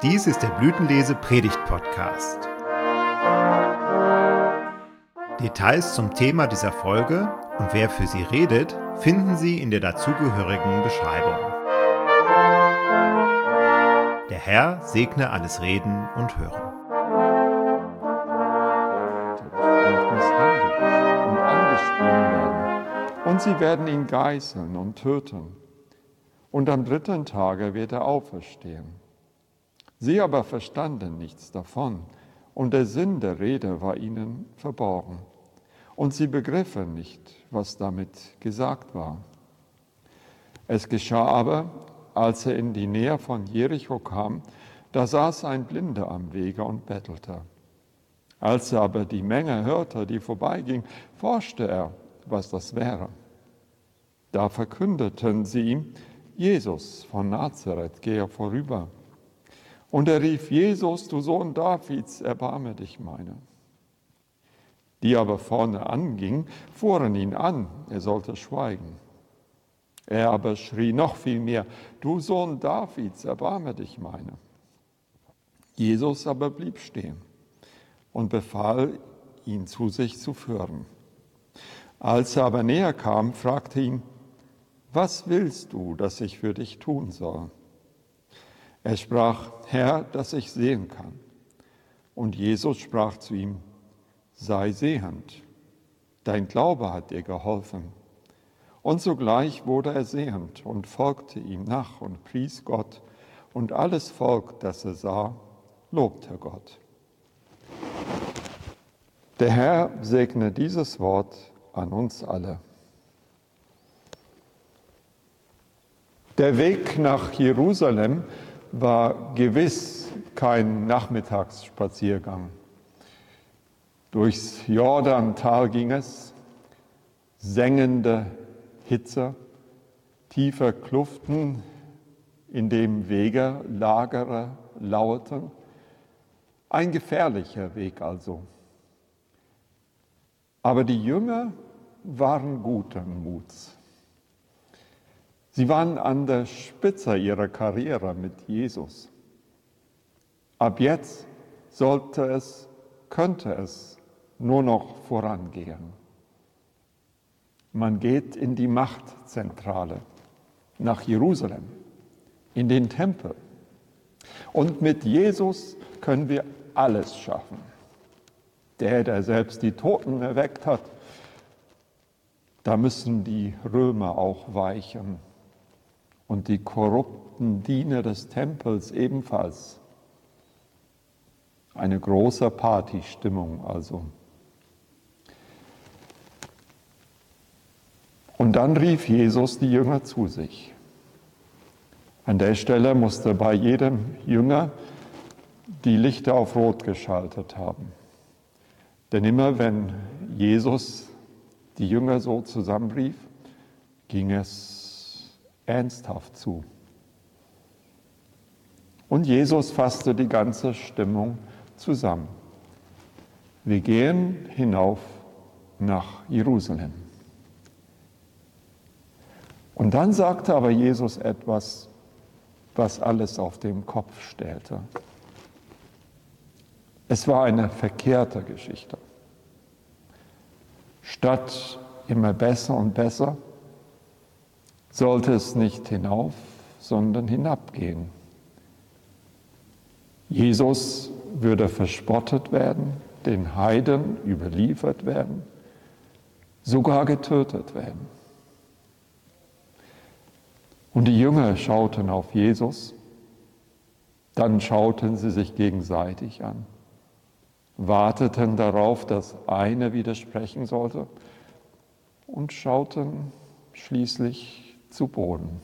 Dies ist der Blütenlese-Predigt-Podcast. Details zum Thema dieser Folge und wer für sie redet, finden Sie in der dazugehörigen Beschreibung. Der Herr segne alles Reden und Hören. Und misshandelt und angeschrien werden. Und sie werden ihn geißeln und töten. Und am 3. Tage wird er auferstehen. Sie aber verstanden nichts davon, und der Sinn der Rede war ihnen verborgen. Und sie begriffen nicht, was damit gesagt war. Es geschah aber, als er in die Nähe von Jericho kam, da saß ein Blinder am Wege und bettelte. Als er aber die Menge hörte, die vorbeiging, forschte er, was das wäre. Da verkündeten sie ihm, Jesus von Nazareth gehe vorüber. Und er rief, Jesus, du Sohn Davids, erbarme dich meiner. Die aber vorne angingen, fuhren ihn an, er sollte schweigen. Er aber schrie noch viel mehr, du Sohn Davids, erbarme dich meiner. Jesus aber blieb stehen und befahl, ihn zu sich zu führen. Als er aber näher kam, fragte ihn, was willst du, dass ich für dich tun soll? Er sprach, Herr, dass ich sehen kann. Und Jesus sprach zu ihm, sei sehend, dein Glaube hat dir geholfen. Und sogleich wurde er sehend und folgte ihm nach und pries Gott. Und alles Volk, das er sah, lobte Gott. Der Herr segne dieses Wort an uns alle. Der Weg nach Jerusalem war gewiss kein Nachmittagsspaziergang. Durchs Jordantal ging es, sengende Hitze, tiefe Kluften, in dem Wegelager lauerten. Ein gefährlicher Weg also. Aber die Jünger waren guten Muts. Sie waren an der Spitze ihrer Karriere mit Jesus. Ab jetzt könnte es nur noch vorangehen. Man geht in die Machtzentrale, nach Jerusalem, in den Tempel. Und mit Jesus können wir alles schaffen. Der selbst die Toten erweckt hat, da müssen die Römer auch weichen. Und die korrupten Diener des Tempels ebenfalls. Eine große Partystimmung also. Und dann rief Jesus die Jünger zu sich. An der Stelle musste bei jedem Jünger die Lichter auf Rot geschaltet haben. Denn immer wenn Jesus die Jünger so zusammenrief, ging es ernsthaft zu. Und Jesus fasste die ganze Stimmung zusammen. Wir gehen hinauf nach Jerusalem. Und dann sagte aber Jesus etwas, was alles auf den Kopf stellte. Es war eine verkehrte Geschichte. Statt immer besser und besser, sollte es nicht hinauf, sondern hinabgehen. Jesus würde verspottet werden, den Heiden überliefert werden, sogar getötet werden. Und die Jünger schauten auf Jesus, dann schauten sie sich gegenseitig an, warteten darauf, dass einer widersprechen sollte und schauten schließlich zu Boden.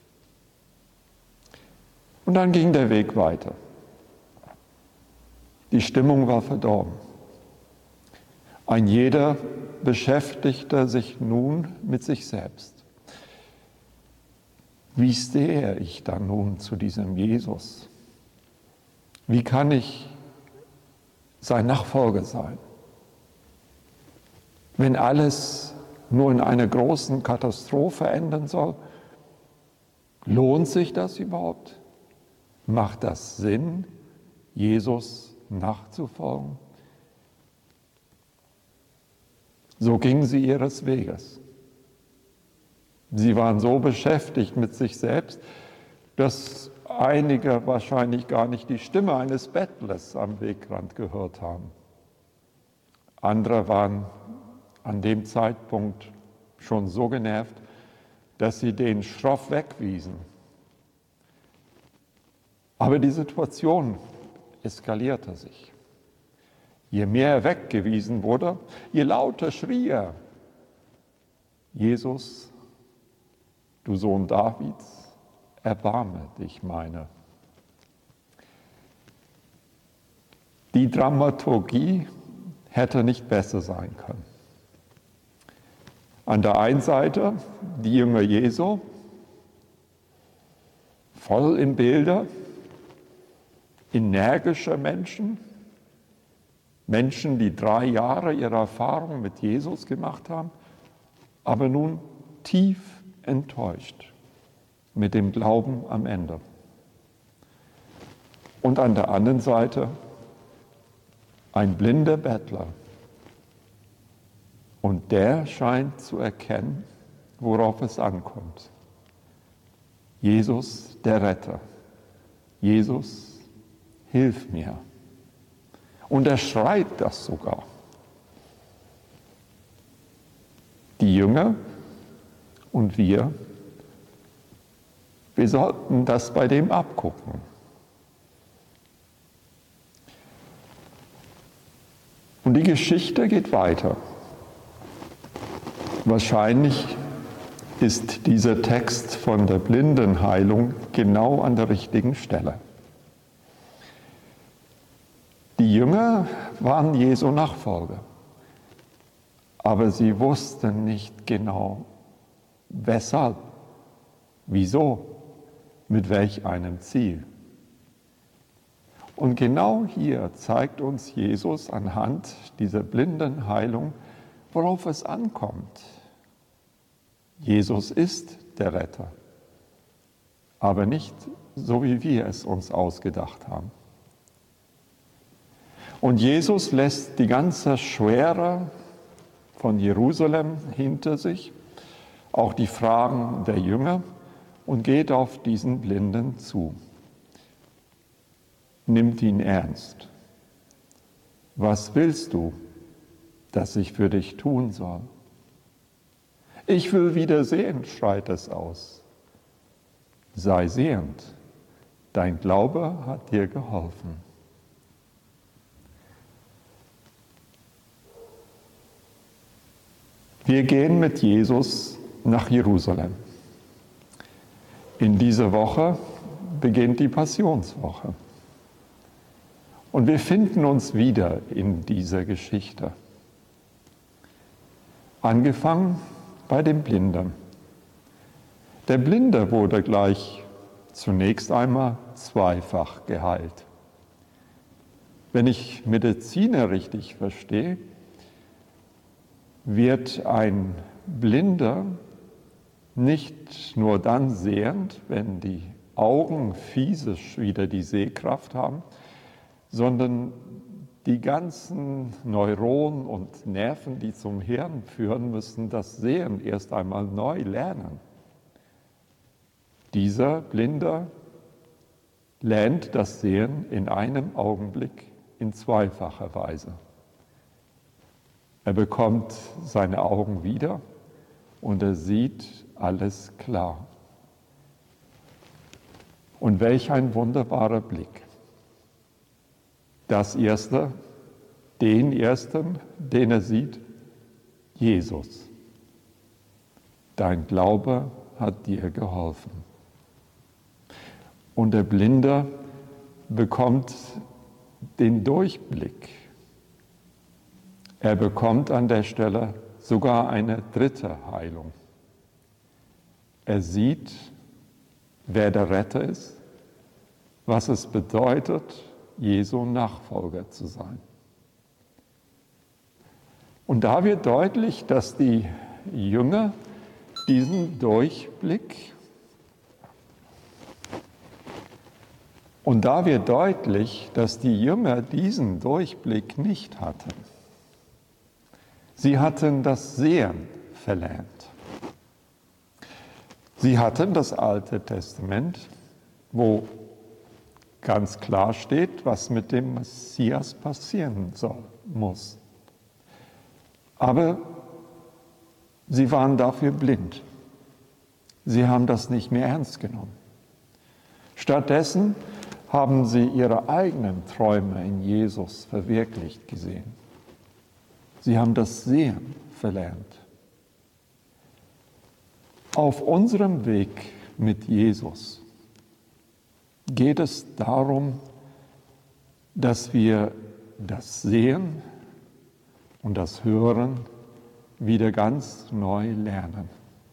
Und dann ging der Weg weiter. Die Stimmung war verdorben. Ein jeder beschäftigte sich nun mit sich selbst. Wie stehe ich dann nun zu diesem Jesus? Wie kann ich sein Nachfolger sein? Wenn alles nur in einer großen Katastrophe enden soll, lohnt sich das überhaupt? Macht das Sinn, Jesus nachzufolgen? So gingen sie ihres Weges. Sie waren so beschäftigt mit sich selbst, dass einige wahrscheinlich gar nicht die Stimme eines Bettlers am Wegrand gehört haben. Andere waren an dem Zeitpunkt schon so genervt, dass sie den schroff wegwiesen. Aber die Situation eskalierte sich. Je mehr er weggewiesen wurde, je lauter schrie er: Jesus, du Sohn Davids, erbarme dich meiner. Die Dramaturgie hätte nicht besser sein können. An der einen Seite die Jünger Jesu, voll im Bilde, energische Menschen, Menschen, die 3 Jahre ihre Erfahrung mit Jesus gemacht haben, aber nun tief enttäuscht mit dem Glauben am Ende. Und an der anderen Seite ein blinder Bettler. Und der scheint zu erkennen, worauf es ankommt. Jesus, der Retter. Jesus, hilf mir. Und er schreit das sogar. Die Jünger und wir sollten das bei dem abgucken. Und die Geschichte geht weiter. Wahrscheinlich ist dieser Text von der Blindenheilung genau an der richtigen Stelle. Die Jünger waren Jesu Nachfolger, aber sie wussten nicht genau, weshalb, wieso, mit welch einem Ziel. Und genau hier zeigt uns Jesus anhand dieser Blindenheilung, worauf es ankommt. Jesus ist der Retter, aber nicht so, wie wir es uns ausgedacht haben. Und Jesus lässt die ganze Schwere von Jerusalem hinter sich, auch die Fragen der Jünger, und geht auf diesen Blinden zu. Nimmt ihn ernst. Was willst du, dass ich für dich tun soll? Ich will wieder sehen, schreit es aus. Sei sehend, dein Glaube hat dir geholfen. Wir gehen mit Jesus nach Jerusalem. In dieser Woche beginnt die Passionswoche. Und wir finden uns wieder in dieser Geschichte. Angefangen bei dem Blinden. Der Blinde wurde gleich zunächst einmal zweifach geheilt. Wenn ich Mediziner richtig verstehe, wird ein Blinder nicht nur dann sehend, wenn die Augen physisch wieder die Sehkraft haben, sondern die ganzen Neuronen und Nerven, die zum Hirn führen, müssen das Sehen erst einmal neu lernen. Dieser Blinder lernt das Sehen in einem Augenblick in zweifacher Weise. Er bekommt seine Augen wieder und er sieht alles klar. Und welch ein wunderbarer Blick. Das Erste, den Ersten, den er sieht, Jesus. Dein Glaube hat dir geholfen. Und der Blinde bekommt den Durchblick. Er bekommt an der Stelle sogar eine dritte Heilung. Er sieht, wer der Retter ist, was es bedeutet, Jesu Nachfolger zu sein. Und da wird deutlich, dass die Jünger diesen Durchblick Und da wird deutlich, dass die Jünger diesen Durchblick nicht hatten. Sie hatten das Sehen verlernt. Sie hatten das Alte Testament, wo ganz klar steht, was mit dem Messias passieren muss. Aber sie waren dafür blind. Sie haben das nicht mehr ernst genommen. Stattdessen haben sie ihre eigenen Träume in Jesus verwirklicht gesehen. Sie haben das Sehen verlernt. Auf unserem Weg mit Jesus geht es darum, dass wir das Sehen und das Hören wieder ganz neu lernen.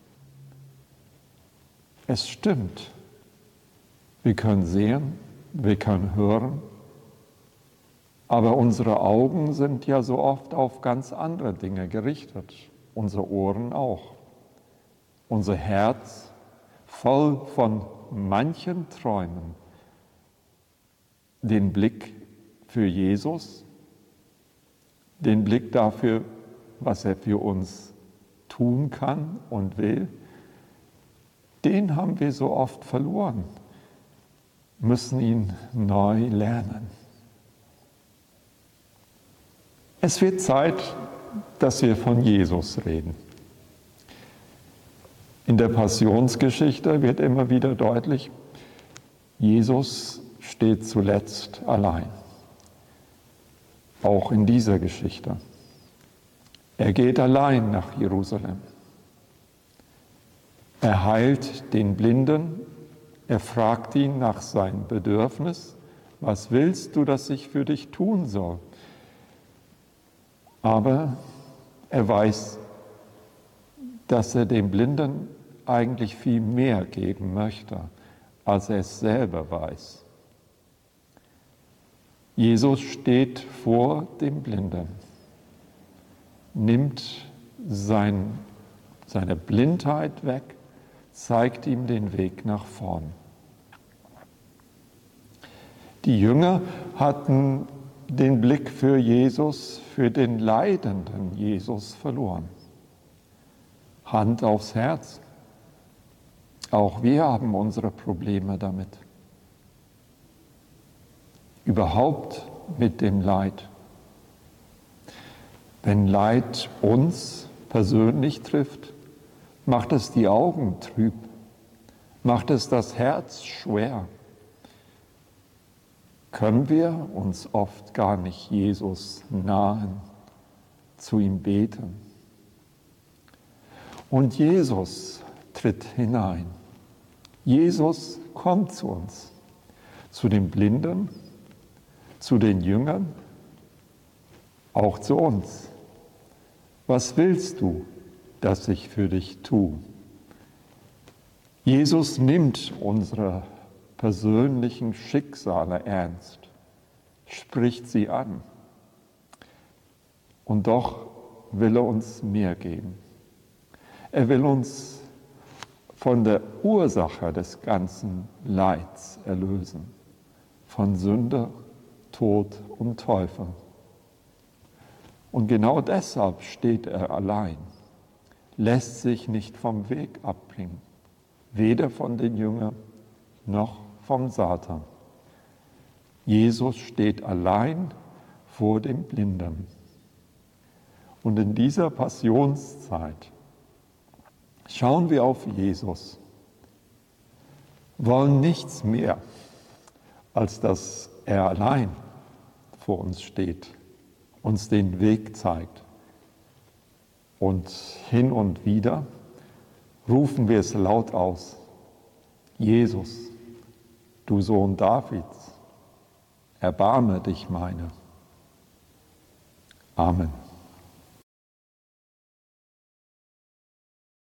Es stimmt, wir können sehen, wir können hören, aber unsere Augen sind ja so oft auf ganz andere Dinge gerichtet, unsere Ohren auch. Unser Herz voll von manchen Träumen, den Blick für Jesus, den Blick dafür, was er für uns tun kann und will, den haben wir so oft verloren, müssen ihn neu lernen. Es wird Zeit, dass wir von Jesus reden. In der Passionsgeschichte wird immer wieder deutlich, Jesus steht zuletzt allein. Auch in dieser Geschichte. Er geht allein nach Jerusalem. Er heilt den Blinden. Er fragt ihn nach seinem Bedürfnis. Was willst du, dass ich für dich tun soll? Aber er weiß, dass er dem Blinden eigentlich viel mehr geben möchte, als er es selber weiß. Jesus steht vor dem Blinden, nimmt seine Blindheit weg, zeigt ihm den Weg nach vorn. Die Jünger hatten den Blick für Jesus, für den leidenden Jesus verloren. Hand aufs Herz. Auch wir haben unsere Probleme damit. Überhaupt mit dem Leid. Wenn Leid uns persönlich trifft, macht es die Augen trüb, macht es das Herz schwer. Können wir uns oft gar nicht Jesus nahen, zu ihm beten. Und Jesus tritt hinein. Jesus kommt zu uns, zu den Blinden, zu den Jüngern, auch zu uns. Was willst du, dass ich für dich tue? Jesus nimmt unsere persönlichen Schicksale ernst, spricht sie an. Und doch will er uns mehr geben. Er will uns von der Ursache des ganzen Leids erlösen, von Sünde, Tod und Teufel. Und genau deshalb steht er allein, lässt sich nicht vom Weg abbringen, weder von den Jüngern noch vom Satan. Jesus steht allein vor dem Blinden. Und in dieser Passionszeit schauen wir auf Jesus, wollen nichts mehr, als dass er allein vor uns steht, uns den Weg zeigt. Und hin und wieder rufen wir es laut aus: Jesus, du Sohn Davids, erbarme dich meiner. Amen.